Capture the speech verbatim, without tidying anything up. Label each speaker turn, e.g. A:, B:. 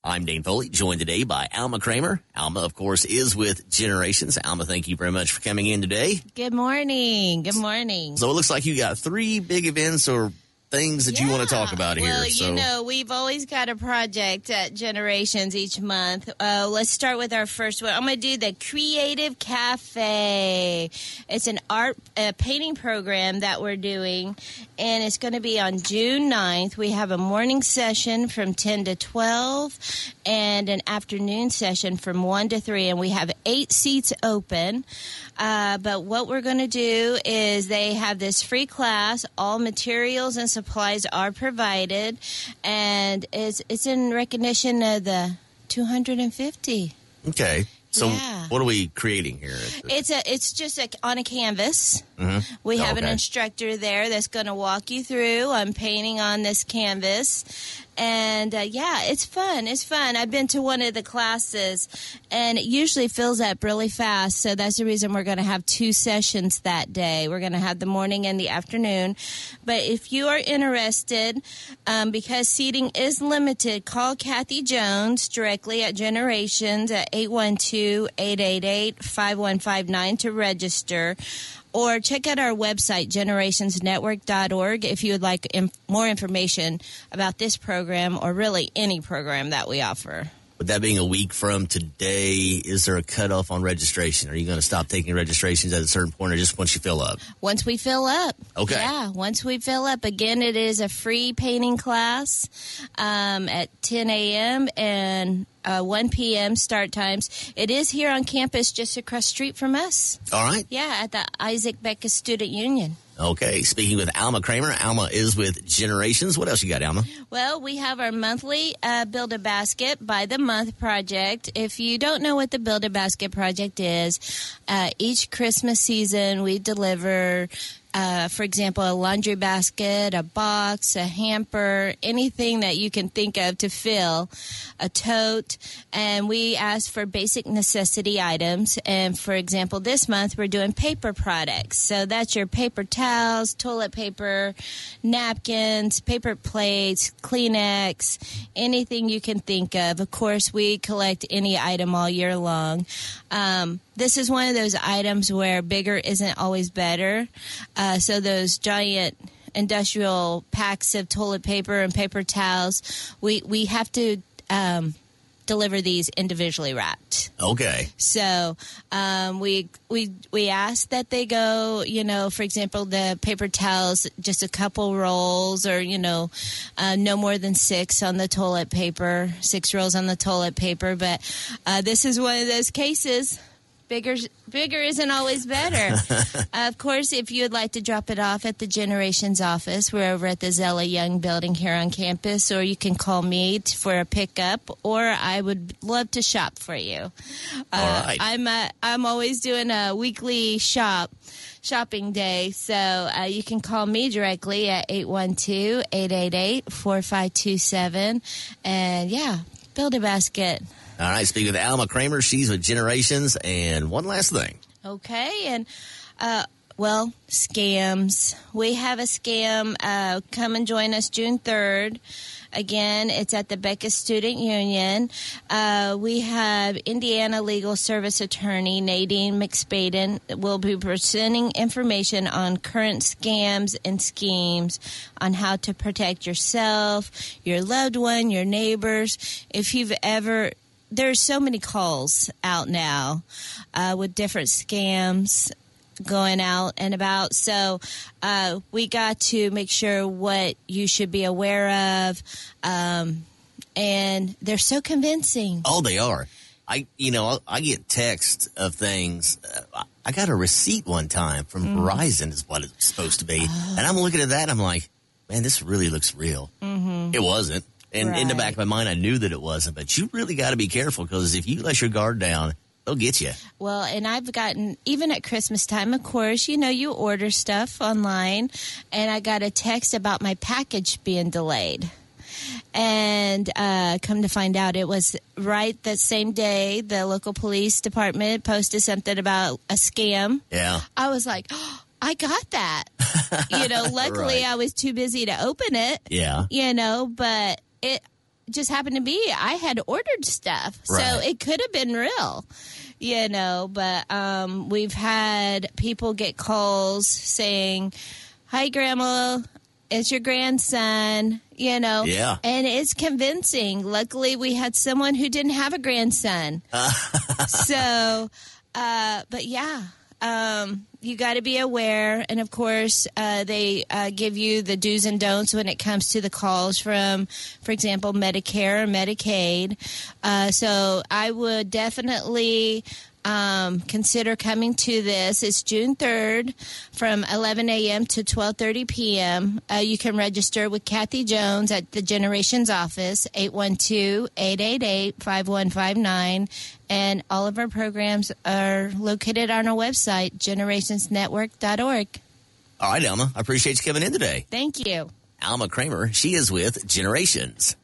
A: I'm Dane Foley, joined today by Alma Kramer. Alma, of course, is with Generations. Alma, thank you very much for coming in today.
B: Good morning. Good morning.
A: So it looks like you got three big events or things that
B: yeah.
A: you want to talk about here.
B: Well,
A: so.
B: you know, we've always got a project at Generations each month. Uh, let's start with our first one. I'm going to do the Creative Cafe. It's an art uh, painting program that we're doing, and it's going to be on June ninth. We have a morning session from ten to twelve and an afternoon session from one to three, and we have eight seats open. Uh, but what we're going to do is they have this free class. All materials and supplies are provided, and it's it's in recognition of the two hundred fifty.
A: Okay. So
B: yeah.
A: What are we creating here?
B: It's a it's just a, on a canvas.
A: Mm-hmm.
B: We have
A: okay.
B: an instructor there that's going to walk you through. I'm painting on this canvas. And, uh, yeah, it's fun. It's fun. I've been to one of the classes, and it usually fills up really fast. So that's the reason we're going to have two sessions that day. We're going to have the morning and the afternoon. But if you are interested, um, because seating is limited, call Kathy Jones directly at Generations at eight one two, eight eight eight, five one five nine to register. Or check out our website, generations network dot org, if you would like im- more information about this program or really any program that we offer.
A: With that being a week from today, is there a cutoff on registration? Are you going to stop taking registrations at a certain point or just once you fill up?
B: Once we fill up.
A: Okay.
B: Yeah, once we fill up. Again, it is a free painting class um, at ten a.m. and uh, one p.m. start times. It is here on campus just across the street from us.
A: All right.
B: Yeah, at the Isaac Becca Student Union.
A: Okay, speaking with Alma Kramer. Alma is with Generations. What else you got, Alma?
B: Well, we have our monthly uh, Build-A-Basket by the Month project. If you don't know what the Build-A-Basket project is, uh, each Christmas season we deliver, uh, for example, a laundry basket, a box, a hamper, anything that you can think of to fill, a tote, and we ask for basic necessity items. And, for example, this month we're doing paper products. So that's your paper towels, toilet paper, napkins, paper plates, Kleenex, anything you can think of. Of course, we collect any item all year long. Um, this is one of those items where bigger isn't always better. Uh, so those giant industrial packs of toilet paper and paper towels, we, we have to um, deliver these individually wrapped.
A: Okay.
B: So um, we we we ask that they go, you know, for example, the paper towels, just a couple rolls or, you know, uh, no more than six on the toilet paper, six rolls on the toilet paper. But uh, this is one of those cases. Bigger, bigger isn't always better. uh, of course, if you would like to drop it off at the Generations office, we're over at the Zella Young building here on campus, or you can call me t- for a pickup, or I would love to shop for you. Uh,
A: All right.
B: I'm uh, I'm always doing a weekly shop. shopping day, so uh, you can call me directly at eight one two, eight eight eight, four five two seven, and yeah, Build-A-Basket.
A: All right, speaking with Alma Kramer, she's with Generations. And one last thing.
B: Okay, and, uh, well, scams. We have a scam. Uh, come and join us June third. Again, it's at the Becca Student Union. Uh, we have Indiana Legal Service Attorney Nadine McSpaden will be presenting information on current scams and schemes on how to protect yourself, your loved one, your neighbors. If you've ever... There's so many calls out now uh, with different scams going out and about. So uh, we got to make sure what you should be aware of. Um, and they're so convincing.
A: Oh, they are. I, you know, I get texts of things. Uh, I got a receipt one time from mm. Verizon is what it's supposed to be. Oh. And I'm looking at that. And I'm like, man, this really looks real. Mm-hmm. It wasn't. And right. in the back of my mind, I knew that it wasn't. But you really got to be careful because if you let your guard down, they'll get you.
B: Well, and I've gotten, even at Christmas time, of course, you know, you order stuff online. And I got a text about my package being delayed. And uh, come to find out, it was right that same day the local police department posted something about a scam.
A: Yeah.
B: I was like, oh, I got that. You know, luckily
A: right.
B: I was too busy to open it.
A: Yeah.
B: You know, but it just happened to be I had ordered stuff,
A: Right.
B: so it could have been real, you know. But um, we've had people get calls saying, "Hi, Grandma, it's your grandson," you know.
A: Yeah.
B: And it's convincing. Luckily, we had someone who didn't have a grandson. so, uh, but yeah. Um, you got to be aware. And of course, uh, they uh, give you the do's and don'ts when it comes to the calls from, for example, Medicare or Medicaid. Uh, so I would definitely um, consider coming to this. It's June third from eleven a.m. to twelve thirty p.m. Uh, you can register with Kathy Jones at the Generations office, eight one two, eight eight eight, five one five nine. And all of our programs are located on our website, generations network dot org.
A: All right, Alma, I appreciate you coming in today.
B: Thank you.
A: Alma Kramer, she is with Generations.